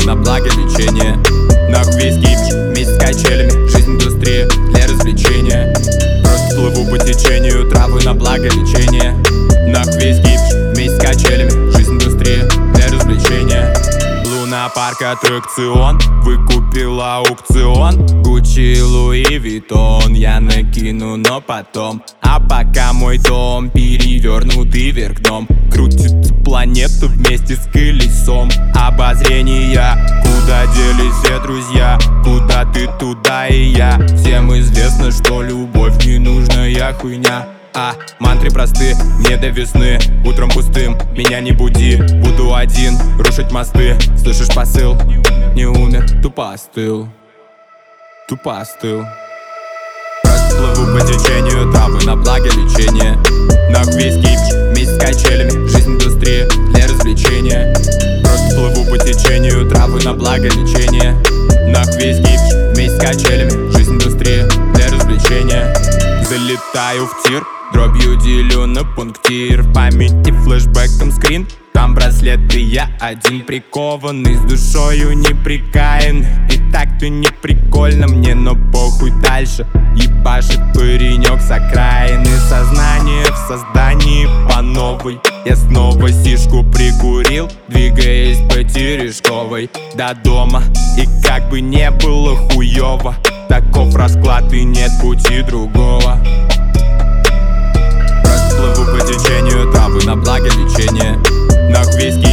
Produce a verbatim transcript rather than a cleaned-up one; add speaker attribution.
Speaker 1: на благо лечения. Нахуй весь кипиш, вместе с качелями. Жизнь индустрия для развлечения. Просто плыву по течению, травы на благо лечения. Нахуй весь кипиш, вместе с качелями. Жизнь индустрия для развлечения. Луна-парк аттракцион, выкупил аукцион. Гуччи, Луи Виттон, я накину, но потом. А пока мой дом перевернутый вверх дном. Крутится планета вместе с колесом обозрения. Куда делись все друзья? Куда ты, туда и я. Всем известно, что любовь ненужная хуйня. А мантры просты, мне до весны. Утром пустым, меня не буди. Буду один, рушить мосты. Слышишь посыл? Не умер, тупо остыл. Тупо остыл. Просто плыву по течению, травы на благо лечения. Нахуй весь кипиш, вместе с качелями. Жизнь индустрия для развлечения. Просто плыву по течению, травы на благо лечения. Нахуй весь кипиш, вместе с качелями. Жизнь индустрия для развлечения. Залетаю в тир, дробью делю на пунктир. В памяти флешбэком скрин. Там браслеты, я один прикованный, с душою неприкаянный. И так-то не прикольно мне, но похуй дальше. Ебашит паренек с окраины. Сознание в создании по новой. Я снова сишку прикурил, двигаясь по Терешковой до дома. И как бы не было хуёво, таков расклад и нет пути другого. Просто плыву по течению, травы на благо лечения. Нахуй весь